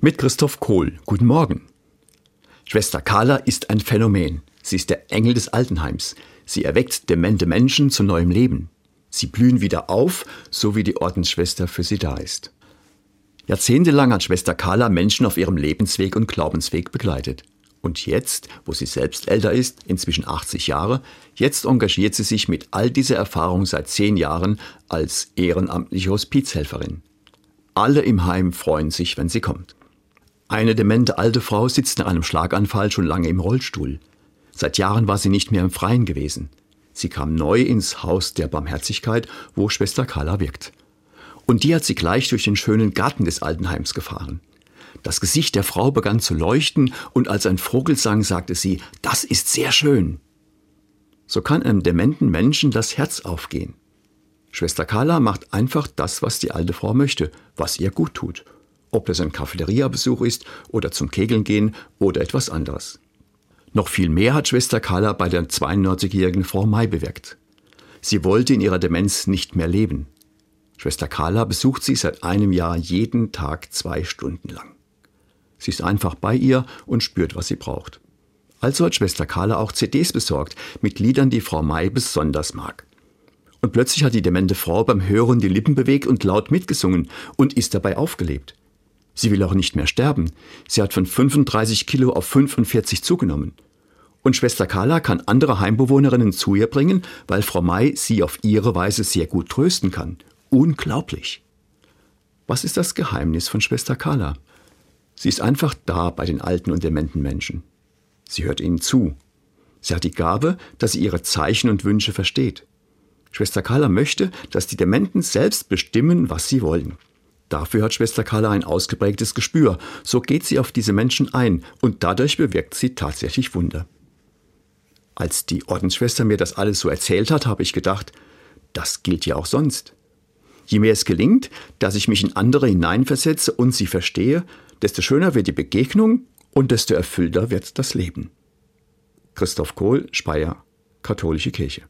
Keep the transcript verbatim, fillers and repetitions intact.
Mit Christoph Kohl. Guten Morgen. Schwester Carla ist ein Phänomen. Sie ist der Engel des Altenheims. Sie erweckt demente Menschen zu neuem Leben. Sie blühen wieder auf, so wie die Ordensschwester für sie da ist. Jahrzehntelang hat Schwester Carla Menschen auf ihrem Lebensweg und Glaubensweg begleitet. Und jetzt, wo sie selbst älter ist, inzwischen achtzig Jahre, jetzt engagiert sie sich mit all dieser Erfahrung seit zehn Jahren als ehrenamtliche Hospizhelferin. Alle im Heim freuen sich, wenn sie kommt. Eine demente alte Frau sitzt nach einem Schlaganfall schon lange im Rollstuhl. Seit Jahren war sie nicht mehr im Freien gewesen. Sie kam neu ins Haus der Barmherzigkeit, wo Schwester Carla wirkt. Und die hat sie gleich durch den schönen Garten des Altenheims gefahren. Das Gesicht der Frau begann zu leuchten und als ein Vogel sang, sagte sie, das ist sehr schön. So kann einem dementen Menschen das Herz aufgehen. Schwester Carla macht einfach das, was die alte Frau möchte, was ihr gut tut. Ob das ein Cafeteria-Besuch ist oder zum Kegeln gehen oder etwas anderes. Noch viel mehr hat Schwester Carla bei der zweiundneunzigjährigen Frau May bewirkt. Sie wollte in ihrer Demenz nicht mehr leben. Schwester Carla besucht sie seit einem Jahr jeden Tag zwei Stunden lang. Sie ist einfach bei ihr und spürt, was sie braucht. Also hat Schwester Carla auch C Ds besorgt mit Liedern, die Frau May besonders mag. Und plötzlich hat die demente Frau beim Hören die Lippen bewegt und laut mitgesungen und ist dabei aufgelebt. Sie will auch nicht mehr sterben. Sie hat von fünfunddreißig Kilo auf fünfundvierzig zugenommen. Und Schwester Carla kann andere Heimbewohnerinnen zu ihr bringen, weil Frau May sie auf ihre Weise sehr gut trösten kann. Unglaublich. Was ist das Geheimnis von Schwester Carla? Sie ist einfach da bei den alten und dementen Menschen. Sie hört ihnen zu. Sie hat die Gabe, dass sie ihre Zeichen und Wünsche versteht. Schwester Carla möchte, dass die Dementen selbst bestimmen, was sie wollen. Dafür hat Schwester Carla ein ausgeprägtes Gespür. So geht sie auf diese Menschen ein und dadurch bewirkt sie tatsächlich Wunder. Als die Ordensschwester mir das alles so erzählt hat, habe ich gedacht, das gilt ja auch sonst. Je mehr es gelingt, dass ich mich in andere hineinversetze und sie verstehe, desto schöner wird die Begegnung und desto erfüllter wird das Leben. Christoph Kohl, Speyer, Katholische Kirche.